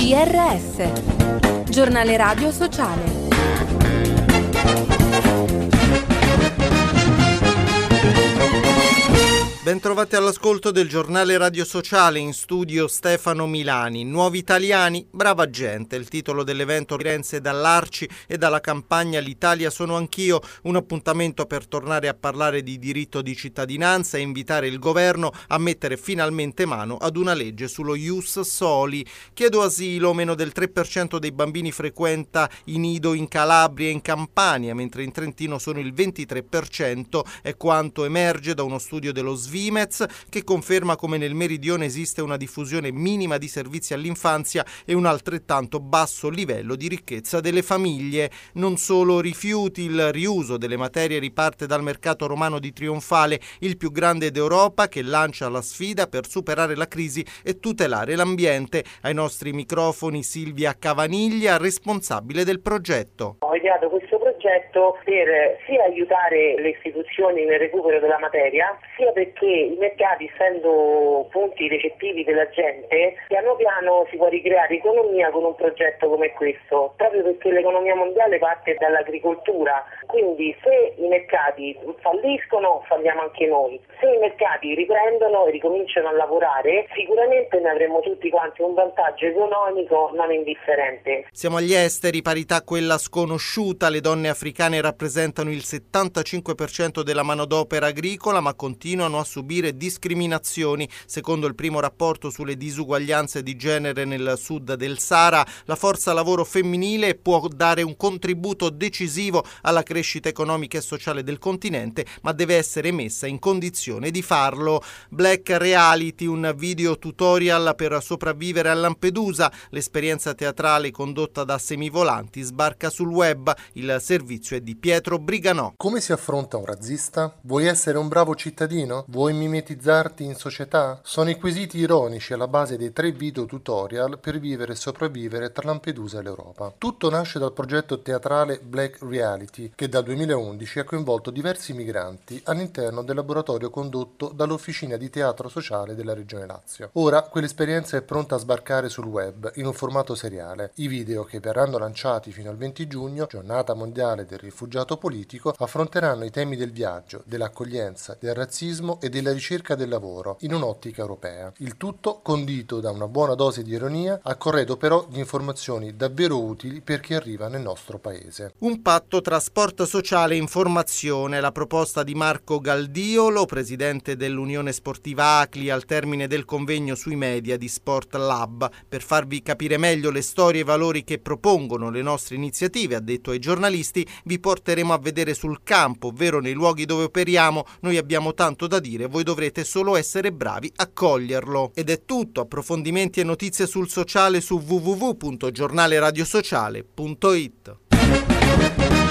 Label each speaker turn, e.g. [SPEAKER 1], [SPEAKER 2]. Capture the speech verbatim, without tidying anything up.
[SPEAKER 1] G R S, Giornale Radio Sociale.
[SPEAKER 2] Bentrovati all'ascolto del Giornale Radio Sociale, in studio Stefano Milani. Nuovi italiani, brava gente, il titolo dell'evento Firenze dall'Arci e dalla campagna L'Italia sono anch'io, un appuntamento per tornare a parlare di diritto di cittadinanza e invitare il governo a mettere finalmente mano ad una legge sullo ius soli. Chiedo asilo, meno del tre per cento dei bambini frequenta i nido in Calabria e in Campania, mentre in Trentino sono il ventitré per cento, è quanto emerge da uno studio dello Svimez che conferma come nel meridione esiste una diffusione minima di servizi all'infanzia e un altrettanto basso livello di ricchezza delle famiglie. Non solo rifiuti, il riuso delle materie riparte dal mercato romano di Trionfale, il più grande d'Europa, che lancia la sfida per superare la crisi e tutelare l'ambiente. Ai nostri microfoni Silvia Cavaniglia, responsabile del progetto.
[SPEAKER 3] Ho ideato questo progetto per sia aiutare le istituzioni nel recupero della materia, sia perché i mercati, essendo punti recettivi della gente, piano piano si può ricreare economia con un progetto come questo, proprio perché l'economia mondiale parte dall'agricoltura. Quindi se i mercati falliscono, falliamo anche noi. Se i mercati riprendono e ricominciano a lavorare, sicuramente ne avremo tutti quanti un vantaggio economico non indifferente.
[SPEAKER 2] Siamo agli esteri, parità quella sconosciuta, le donne africane rappresentano il settantacinque per cento della manodopera agricola, ma continuano a subire discriminazioni. Secondo il primo rapporto sulle disuguaglianze di genere nel sud del Sahara, la forza lavoro femminile può dare un contributo decisivo alla crescita economica e sociale del continente, ma deve essere messa in condizione di farlo. Black Reality, un video tutorial per sopravvivere a Lampedusa. L'esperienza teatrale condotta da Semivolanti sbarca sul web. Il servizio è di Pietro Briganò.
[SPEAKER 4] Come si affronta un razzista? Vuoi essere un bravo cittadino? Vuoi mimetizzarti in società? Sono i quesiti ironici alla base dei tre video tutorial per vivere e sopravvivere tra Lampedusa e l'Europa. Tutto nasce dal progetto teatrale Black Reality, che dal duemilaundici ha coinvolto diversi migranti all'interno del laboratorio condotto dall'Officina di Teatro Sociale della Regione Lazio. Ora quell'esperienza è pronta a sbarcare sul web in un formato seriale. I video, che verranno lanciati fino al venti giugno, giornata mondiale del rifugiato politico, affronteranno i temi del viaggio, dell'accoglienza, del razzismo e della ricerca del lavoro in un'ottica europea. Il tutto condito da una buona dose di ironia, a corredo però di informazioni davvero utili per chi arriva nel nostro paese.
[SPEAKER 2] Un patto tra sport sociale e informazione, la proposta di Marco Galdiolo, presidente dell'Unione Sportiva Acli, al termine del convegno sui media di Sport Lab. Per farvi capire meglio le storie e i valori che propongono le nostre iniziative, ha detto ai giornalisti, vi porteremo a vedere sul campo, ovvero nei luoghi dove operiamo. Noi abbiamo tanto da dire, voi dovrete solo essere bravi a coglierlo. Ed è tutto, approfondimenti e notizie sul sociale su w w w punto giornale radio sociale punto i t.